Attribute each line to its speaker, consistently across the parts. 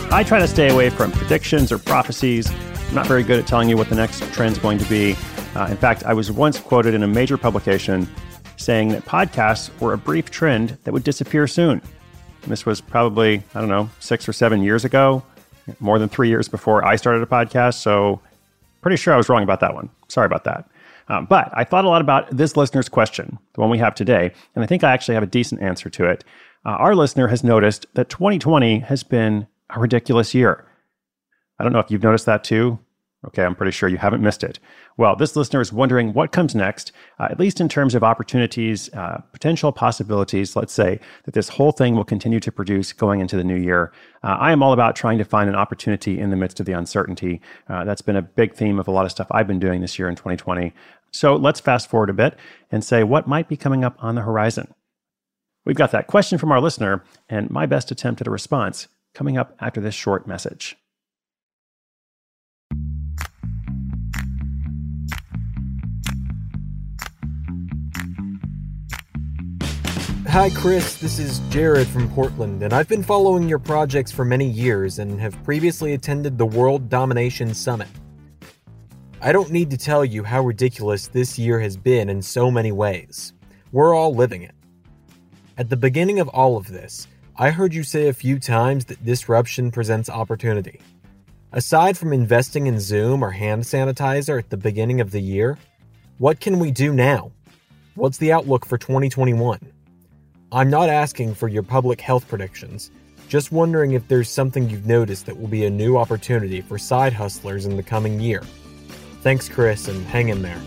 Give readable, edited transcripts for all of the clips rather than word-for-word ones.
Speaker 1: I try to stay away from predictions or prophecies. I'm not very good at telling you what the next trend's going to be. In fact, I was once quoted in a major publication saying that podcasts were a brief trend that would disappear soon. And this was probably, 6 or 7 years ago, more than 3 years before I started a podcast. So pretty sure I was wrong about that one. Sorry about that. But I thought a lot about this listener's question, the one we have today, and I think I actually have a decent answer to it. Our listener has noticed that 2020 has been a ridiculous year. I don't know if you've noticed that too. Okay, I'm pretty sure you haven't missed it. Well, this listener is wondering what comes next, at least in terms of opportunities, potential possibilities, let's say, that this whole thing will continue to produce going into the new year. I am all about trying to find an opportunity in the midst of the uncertainty. That's been a big theme of a lot of stuff I've been doing this year in 2020. So let's fast forward a bit and say what might be coming up on the horizon. We've got that question from our listener and my best attempt at a response coming up after this short message.
Speaker 2: Hi Chris, this is Jared from Portland, and I've been following your projects for many years and have previously attended the World Domination Summit. I don't need to tell you how ridiculous this year has been in so many ways. We're all living it. At the beginning of all of this, I heard you say a few times that disruption presents opportunity. Aside from investing in Zoom or hand sanitizer at the beginning of the year, what can we do now? What's the outlook for 2021? I'm not asking for your public health predictions, just wondering if there's something you've noticed that will be a new opportunity for side hustlers in the coming year. Thanks, Chris, and hang in there.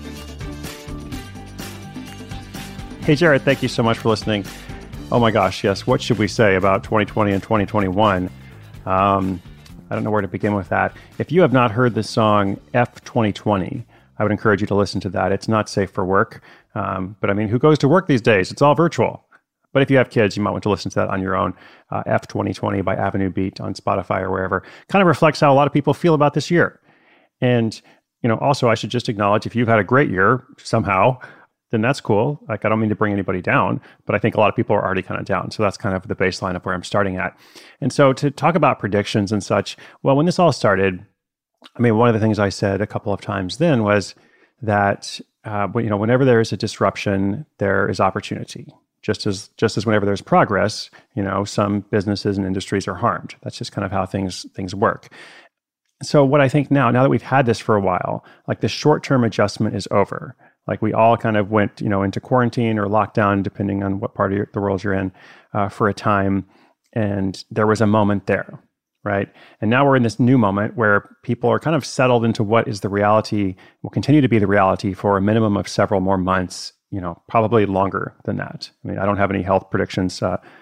Speaker 1: Hey, Jared, thank you so much for listening. Oh my gosh, yes. What should we say about 2020 and 2021? I don't know where to begin with that. If you have not heard the song F 2020, I would encourage you to listen to that. It's not safe for work. But I mean, who goes to work these days? It's all virtual. But if you have kids, you might want to listen to that on your own. F 2020 by Avenue Beat on Spotify or wherever. Kind of reflects how a lot of people feel about this year. And, also I should just acknowledge if you've had a great year somehow, then that's cool. Like, I don't mean to bring anybody down, but I think a lot of people are already kind of down. So that's kind of the baseline of where I'm starting at. And so to talk about predictions and such, well, when this all started, I mean, one of the things I said a couple of times then was that, whenever there is a disruption, there is opportunity. Just as whenever there's progress, some businesses and industries are harmed. That's just kind of how things work. So what I think now that we've had this for a while, like the short-term adjustment is over. Like we all kind of went, into quarantine or lockdown, depending on what part of the world you're in, for a time. And there was a moment there, right? And now we're in this new moment where people are kind of settled into what is the reality, will continue to be the reality for a minimum of several more months, probably longer than that. I mean, I don't have any health predictions,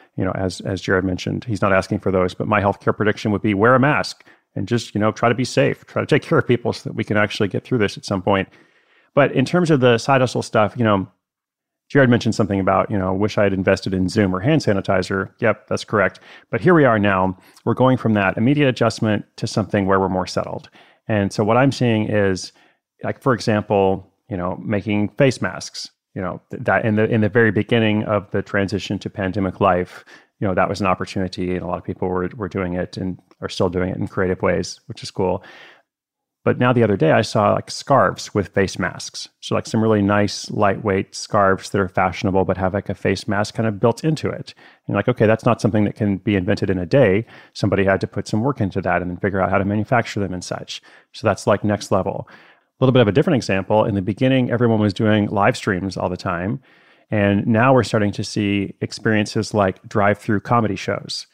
Speaker 1: as Jared mentioned, he's not asking for those, but my healthcare prediction would be wear a mask and just, try to be safe, try to take care of people so that we can actually get through this at some point. But in terms of the side hustle stuff, Jared mentioned something about, wish I had invested in Zoom or hand sanitizer. Yep, that's correct. But here we are now. We're going from that immediate adjustment to something where we're more settled. And so what I'm seeing is, like, for example, making face masks. That in the very beginning of the transition to pandemic life, that was an opportunity, and a lot of people were doing it and are still doing it in creative ways, which is cool. But now the other day I saw like scarves with face masks. So like some really nice, lightweight scarves that are fashionable, but have like a face mask kind of built into it. And like, okay, that's not something that can be invented in a day. Somebody had to put some work into that and then figure out how to manufacture them and such. So that's like next level. A little bit of a different example. In the beginning, everyone was doing live streams all the time. And now we're starting to see experiences like drive-through comedy shows.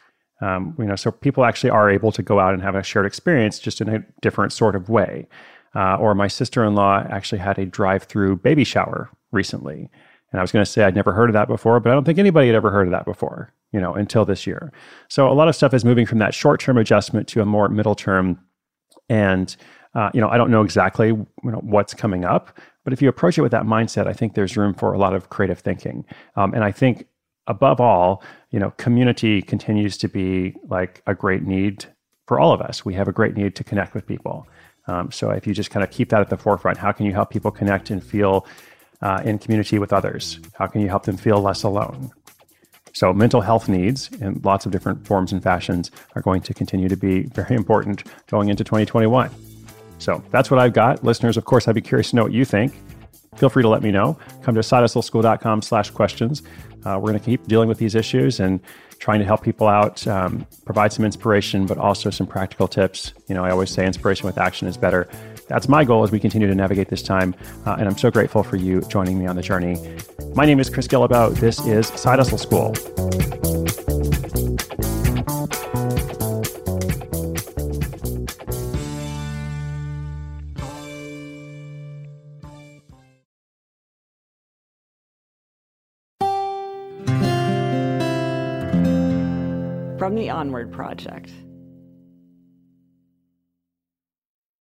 Speaker 1: So people actually are able to go out and have a shared experience just in a different sort of way. Or my sister-in-law actually had a drive-through baby shower recently. And I was going to say I'd never heard of that before, but I don't think anybody had ever heard of that before, until this year. So a lot of stuff is moving from that short-term adjustment to a more middle term. And, I don't know exactly what's coming up, but if you approach it with that mindset, I think there's room for a lot of creative thinking. And I think above all, community continues to be like a great need for all of us. We have a great need to connect with people. So if you just kind of keep that at the forefront, how can you help people connect and feel in community with others? How can you help them feel less alone? So mental health needs in lots of different forms and fashions are going to continue to be very important going into 2021. So that's what I've got. Listeners, of course, I'd be curious to know what you think. Feel free to let me know. Come to sidehustleschool.com/questions. We're going to keep dealing with these issues and trying to help people out, provide some inspiration, but also some practical tips. You know, I always say inspiration with action is better. That's my goal as we continue to navigate this time. And I'm so grateful for you joining me on the journey. My name is Chris Guillebeau. This is Side Hustle School.
Speaker 3: From the Onward Project.